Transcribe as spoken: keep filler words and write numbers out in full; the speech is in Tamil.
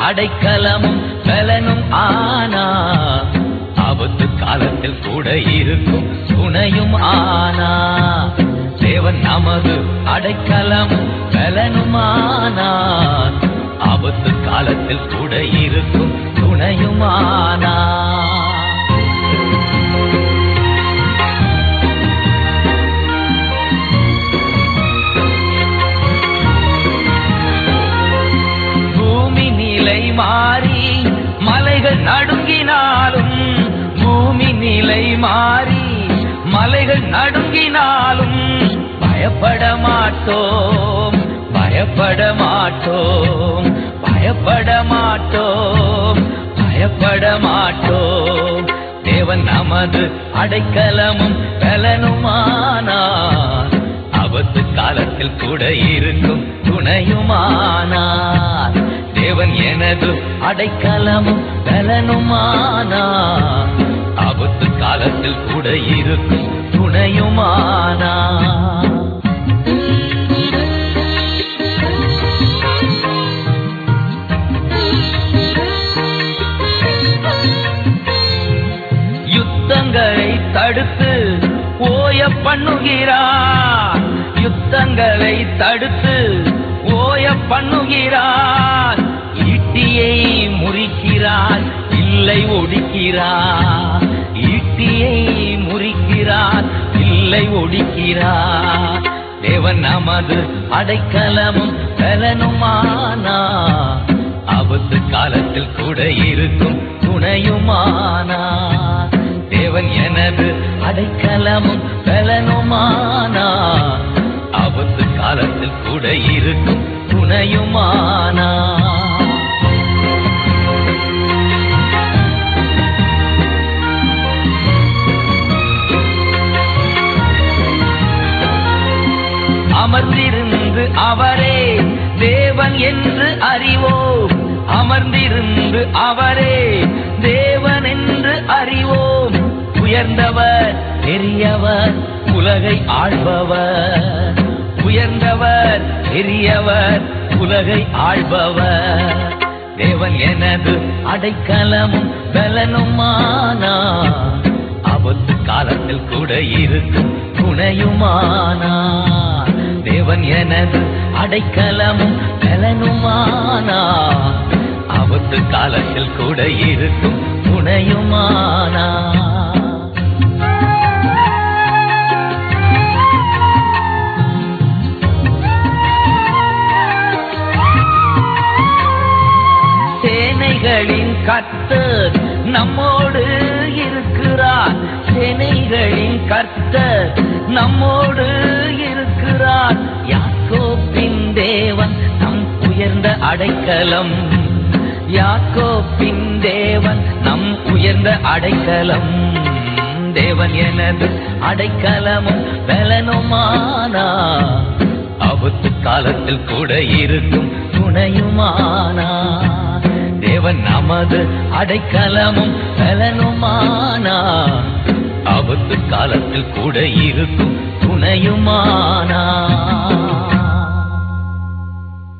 அடைக்கலமும் பலனும் ஆனா, ஆபத்து காலத்தில் கூட இருக்கும் துணையும் ஆனா. தேவன் நமது அடைக்கலமும் பலனும் ஆனா, ஆபத்து காலத்தில் கூட இருக்கும் துணையும் ஆனா. மாறி மலைகள் நடுங்கினாலும், பூமி நிலை மாறி மலைகள் நடுங்கினாலும் பயப்பட மாட்டோம், பயப்பட மாட்டோம், பயப்பட மாட்டோம், பயப்பட மாட்டோம். தேவன் நமது அடைக்கலமும் பலனுமானார், ஆபத்து காலத்தில் கூட இருக்கும் துணையுமானார். தேவன் எனது அடைக்கலமும் பலனுமானார், ஆபத்து காலத்தில் கூட இருக்கும் துணையுமானார். யுத்தங்களை தடுத்து ஓய பண்ணுகிறார், யுத்தங்களை தடுத்து ஓய பண்ணுகிறார். ஈட்டியை முறிக்கிறார், இல்லை ஒடிக்கிறார், ஈட்டியை முறிக்கிறார், இல்லை ஒடிக்கிறார். தேவன் நமது அடைக்கலமும் பலனுமானார், ஆபத்து காலத்தில் கூட இருக்கும் துணையுமானார். தேவன் எனது அடைக்கலமும் பலனுமானார், ஆபத்து காலத்தில் கூட இருக்கும் துணையுமானார். அமர்ந்திருந்து அவரே தேவன் என்று அறிவோம், அமர்ந்திருந்து அவரே தேவன் என்று அறிவோம். உயர்ந்தவர் பெரியவர் உலகை ஆள்பவர், உயர்ந்தவர் பெரியவர் உலகை ஆள்பவர். தேவன் எனது அடைக்கலமும் பலனுமானார், ஆபத்து காலத்தில் கூட இருக்கும் துணையுமானார். தேவன் எனது அடைக்கலமும் பலனுமானார், ஆபத்து காலத்தில் கூட இருக்கும் துணையுமானார். சேனைகளின் கர்த்தர் நம்மோடு இருக்கிறார், சேனைகளின் கர்த்தர் நம்மோடு இருக்கிறார். யாக்கோபின் தேவன் நம் உயர்ந்த அடைக்கலம், யாக்கோபின் தேவன் நம் உயர்ந்த அடைக்கலம். தேவன் எனது அடைக்கலமும் பலனுமானார், ஆபத்து காலத்தில் கூட இருக்கும் துணையுமானார். தேவன் நமது அடைக்கலமும் பலனுமானார், ஆபத்து காலத்தில் கூட இருக்கும் துணையுமானார்.